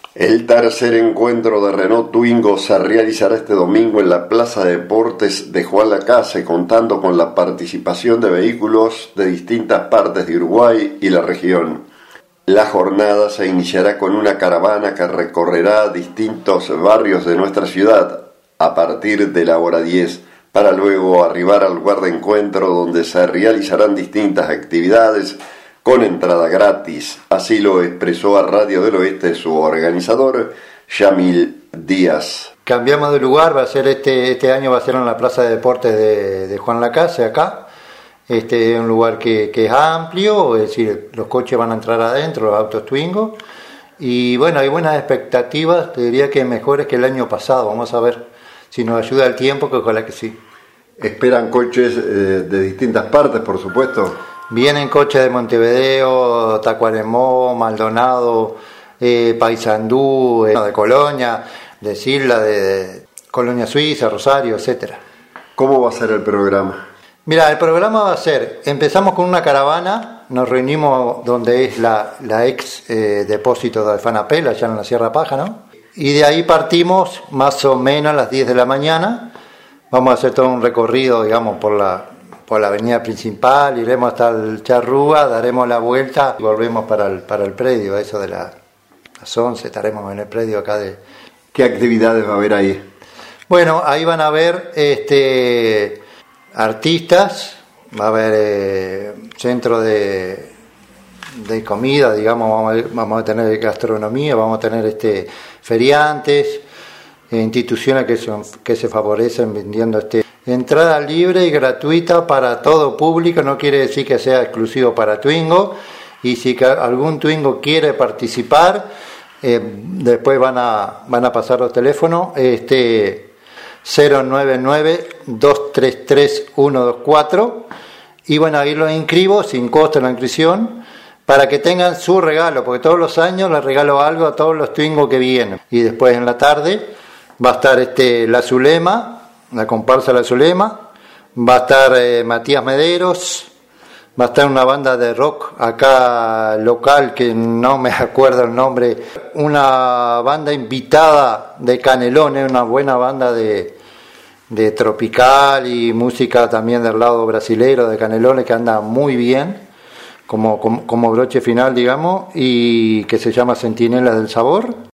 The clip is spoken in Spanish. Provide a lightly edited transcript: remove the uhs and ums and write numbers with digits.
El tercer encuentro de Renault Twingo se realizará este domingo en la Plaza de Deportes de Juan Lacase, contando con la participación de vehículos de distintas partes de Uruguay y la región. La jornada se iniciará con una caravana que recorrerá distintos barrios de nuestra ciudad a partir de la hora 10, para luego arribar al lugar de encuentro donde se realizarán distintas actividades con entrada gratis. Así lo expresó a Radio del Oeste su organizador, Yamil Díaz. Cambiamos de lugar, va a ser este año va a ser en la Plaza de Deportes de Juan Lacase, acá. Es un lugar que es amplio, es decir, los coches van a entrar adentro, los autos Twingo. Y bueno, hay buenas expectativas, te diría que mejores que el año pasado. Vamos a ver si nos ayuda el tiempo, que ojalá que sí. ¿Esperan coches de distintas partes, por supuesto? Vienen coches de Montevideo, Tacuarembó, Maldonado, Paysandú, de Colonia, de Silda, de Colonia Suiza, Rosario, etcétera. ¿Cómo va a ser el programa? Mira, el programa va a ser, empezamos con una caravana, nos reunimos donde es la ex depósito de Fanapel, allá en la Sierra Paja, ¿no? Y de ahí partimos más o menos a las 10 de la mañana, vamos a hacer todo un recorrido, digamos, por la avenida principal, iremos hasta el Charrúa, daremos la vuelta y volvemos para el predio, eso de las 11, estaremos en el predio acá de... ¿Qué actividades va a haber ahí? Bueno, ahí van a haber artistas, va a haber centro de comida, digamos, vamos a tener gastronomía, vamos a tener feriantes, instituciones que se favorecen vendiendo entrada libre y gratuita para todo público, no quiere decir que sea exclusivo para Twingo, y si algún Twingo quiere participar, después van a pasar los teléfonos, 099-233-124, y bueno, ahí los inscribo sin costo la inscripción, para que tengan su regalo, porque todos los años les regalo algo a todos los Twingo que vienen. Y después en la tarde va a estar la Zulema, la comparsa La Zulema, va a estar Matías Mederos, va a estar una banda de rock acá local que no me acuerdo el nombre, una banda invitada de Canelones, una buena banda de tropical y música también del lado brasilero de Canelones, que anda muy bien como broche final, digamos, y que se llama Centinelas del Sabor.